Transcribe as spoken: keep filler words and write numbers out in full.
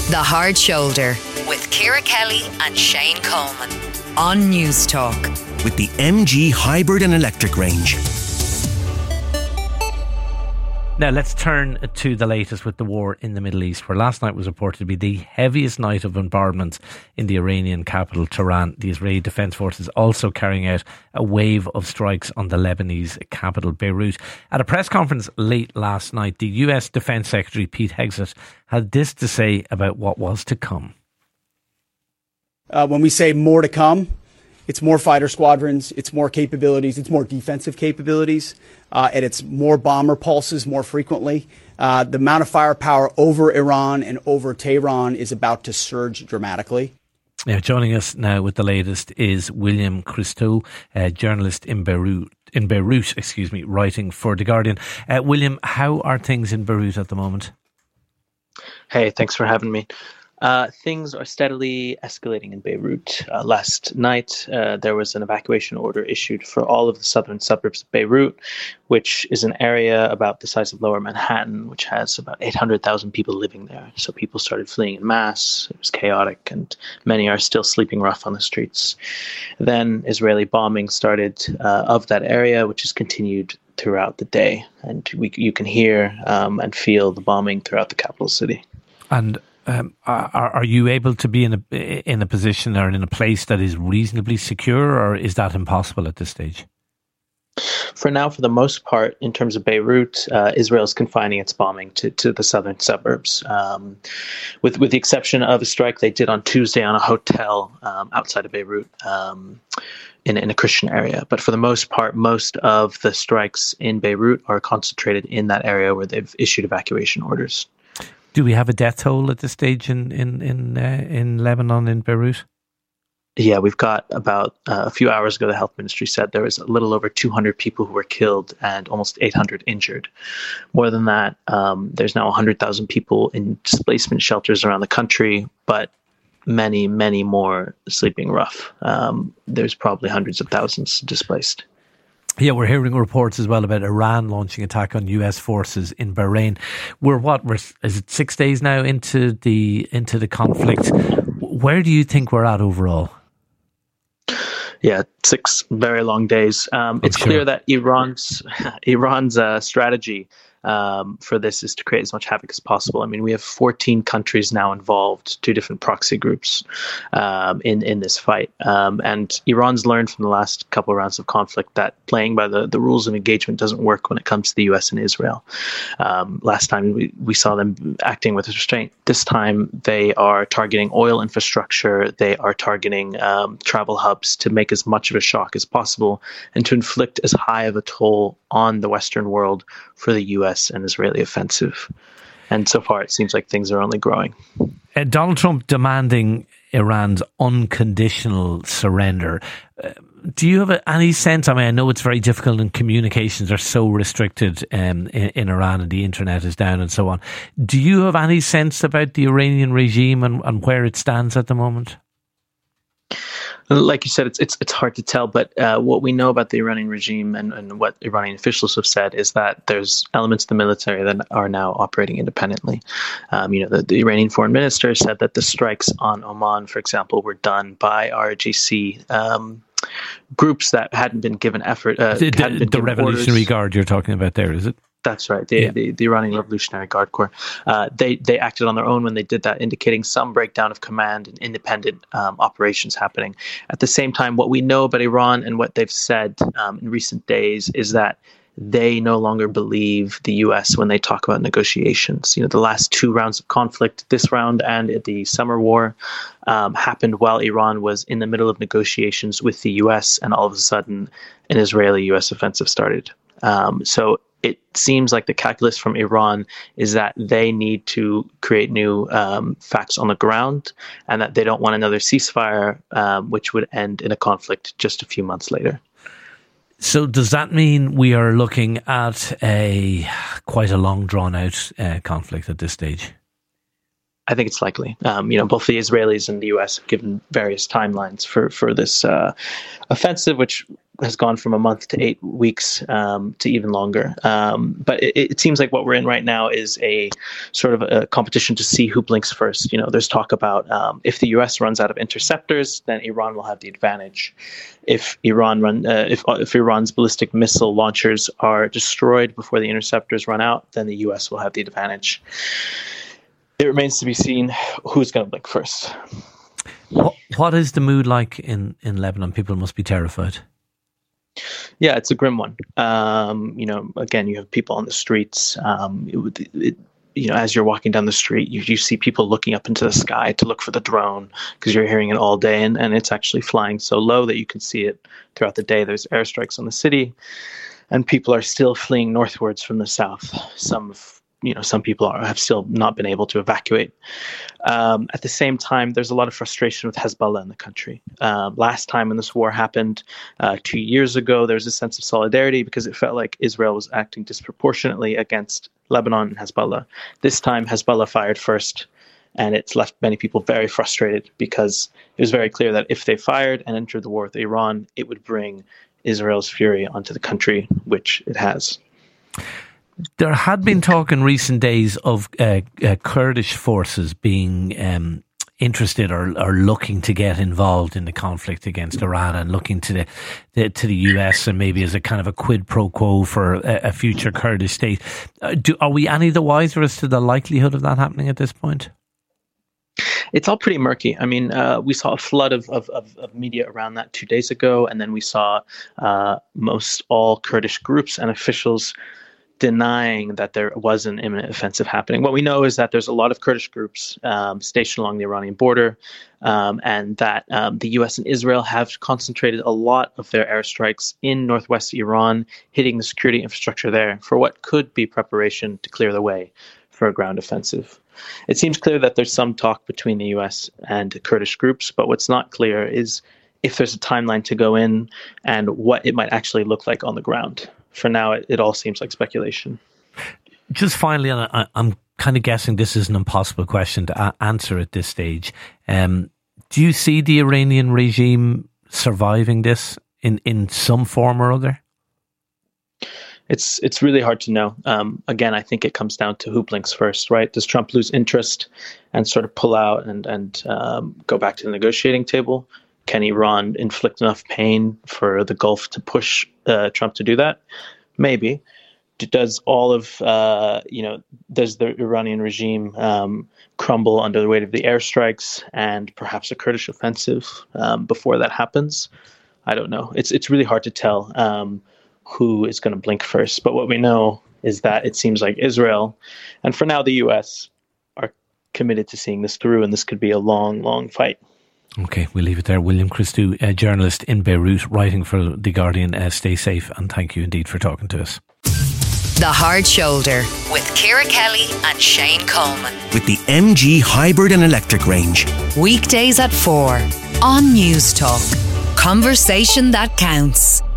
The Hard Shoulder with Ciara Kelly and Shane Coleman on News Talk. With the M G hybrid and electric range. Now let's turn to the latest with the war in the Middle East, where last night was reported to be the heaviest night of bombardments in the Iranian capital, Tehran. The Israeli Defence Forces also carrying out a wave of strikes on the Lebanese capital, Beirut. At a press conference late last night, the U S Defence Secretary Pete Hegseth had this to say about what was to come. Uh, when we say more to come, it's more fighter squadrons, it's more capabilities, it's more defensive capabilities, uh, and it's more bomber pulses more frequently. Uh, the amount of firepower over Iran and over Tehran is about to surge dramatically. Yeah, joining us now with the latest is William Christou, a journalist in Beirut, in Beirut, excuse me, writing for The Guardian. Uh, William, how are things in Beirut at the moment? Hey, thanks for having me. Uh, things are steadily escalating in Beirut. Uh, last night, uh, there was an evacuation order issued for all of the southern suburbs of Beirut, which is an area about the size of Lower Manhattan, which has about eight hundred thousand people living there. So people started fleeing en masse. It was chaotic, and many are still sleeping rough on the streets. Then Israeli bombing started uh, of that area, which has continued throughout the day. And we, you can hear um, and feel the bombing throughout the capital city. And Um, are, are you able to be in a in a position or in a place that is reasonably secure, or is that impossible at this stage? For now, for the most part, in terms of Beirut, uh, Israel is confining its bombing to, to the southern suburbs, um, with with the exception of a strike they did on Tuesday on a hotel um, outside of Beirut, um, in, in a Christian area. But for the most part, most of the strikes in Beirut are concentrated in that area where they've issued evacuation orders. Do we have a death toll at this stage in in in, uh, in Lebanon, in Beirut? Yeah, we've got about uh, a few hours ago, the health ministry said there was a little over two hundred people who were killed and almost eight hundred injured. More than that, um, there's now one hundred thousand people in displacement shelters around the country, but many, many more sleeping rough. Um, there's probably hundreds of thousands displaced. Yeah, we're hearing reports as well about Iran launching attack on U S forces in Bahrain. We're what? We're is it six days now into the into the conflict? Where do you think we're at overall? Yeah, six very long days. Um, it's sure. clear that Iran's Iran's uh, strategy um, for this is to create as much havoc as possible. I mean, we have fourteen countries now involved, two different proxy groups um, in in this fight, um, and Iran's learned from the last couple of rounds of conflict that playing by the, the rules of engagement doesn't work when it comes to the U S and Israel. Um, last time we, we saw them acting with restraint. This time they are targeting oil infrastructure. They are targeting um, travel hubs to make as much of a shock as possible and to inflict as high of a toll on the Western world for the U S and Israeli offensive. And so far, it seems like things are only growing. Uh, Donald Trump demanding Iran's unconditional surrender. Uh, do you have a, any sense? I mean, I know it's very difficult and communications are so restricted um, in, in Iran and the internet is down and so on. Do you have any sense about the Iranian regime and, and where it stands at the moment? Like you said, it's it's it's hard to tell, but uh, what we know about the Iranian regime and, and what Iranian officials have said is that there's elements of the military that are now operating independently. Um, you know, the, the Iranian foreign minister said that the strikes on Oman, for example, were done by R G C um, groups that hadn't been given effort. Uh, the the, the Revolutionary orders. Guard you're talking about there, is it? That's right. The, yeah. the, the Iranian Revolutionary Guard Corps. Uh, they they acted on their own when they did that, indicating some breakdown of command and independent um, operations happening. At the same time, what we know about Iran and what they've said um, in recent days is that they no longer believe the U S when they talk about negotiations. You know, the last two rounds of conflict, this round and the summer war, um, happened while Iran was in the middle of negotiations with the U S, and all of a sudden, an Israeli-U S offensive started. Um, so it seems like the calculus from Iran is that they need to create new um, facts on the ground, and that they don't want another ceasefire, um, which would end in a conflict just a few months later. So does that mean we are looking at a quite a long, drawn-out uh, conflict at this stage? I think it's likely. Um, you know, both the Israelis and the U S have given various timelines for for this uh, offensive, which has gone from a month to eight weeks um, to even longer. Um, but it, it seems like what we're in right now is a sort of a competition to see who blinks first. You know, there's talk about um, if the U S runs out of interceptors, then Iran will have the advantage. If Iran run, uh, if if Iran's ballistic missile launchers are destroyed before the interceptors run out, then the U S will have the advantage. It remains to be seen who's going to blink first. What, what is the mood like in, in Lebanon? People must be terrified. Yeah, it's a grim one. Um, you know, again, you have people on the streets. Um, it, it, you know, as you're walking down the street, you, you see people looking up into the sky to look for the drone because you're hearing it all day, and, and it's actually flying so low that you can see it throughout the day. There's airstrikes on the city, and people are still fleeing northwards from the south. Some You know, some people are, have still not been able to evacuate. Um, at the same time, there's a lot of frustration with Hezbollah in the country. Uh, last time when this war happened, uh, two years ago, there was a sense of solidarity because it felt like Israel was acting disproportionately against Lebanon and Hezbollah. This time, Hezbollah fired first, and it's left many people very frustrated because it was very clear that if they fired and entered the war with Iran, it would bring Israel's fury onto the country, which it has. There had been talk in recent days of uh, uh, Kurdish forces being um, interested or, or looking to get involved in the conflict against Iran and looking to the, the to the U S and maybe as a kind of a quid pro quo for a, a future Kurdish state. Uh, do, are we any the wiser as to the likelihood of that happening at this point? It's all pretty murky. I mean, uh, we saw a flood of, of, of, of media around that two days ago, and then we saw uh, most all Kurdish groups and officials denying that there was an imminent offensive happening. What we know is that there's a lot of Kurdish groups um, stationed along the Iranian border, um, and that um, the U S and Israel have concentrated a lot of their airstrikes in northwest Iran, hitting the security infrastructure there for what could be preparation to clear the way for a ground offensive. It seems clear that there's some talk between the U S and Kurdish groups, but what's not clear is if there's a timeline to go in and what it might actually look like on the ground. For now, it, it all seems like speculation. Just finally, and I, I'm kind of guessing this is an impossible question to a- answer at this stage. Um, do you see the Iranian regime surviving this in, in some form or other? It's it's really hard to know. Um, again, I think it comes down to who blinks first, right? Does Trump lose interest and sort of pull out and, and um, go back to the negotiating table? Can Iran inflict enough pain for the Gulf to push uh, Trump to do that? Maybe. Does all of, uh, you know, does the Iranian regime um, crumble under the weight of the airstrikes and perhaps a Kurdish offensive um, before that happens? I don't know. It's it's really hard to tell um, who is going to blink first. But what we know is that it seems like Israel, and for now the U S, are committed to seeing this through, and this could be a long, long fight. Okay, we'll leave it there. William Christou, a journalist in Beirut, writing for The Guardian. Uh, stay safe, and thank you indeed for talking to us. The Hard Shoulder with Ciara Kelly and Shane Coleman. With the M G Hybrid and Electric range. Weekdays at four on News Talk. Conversation that counts.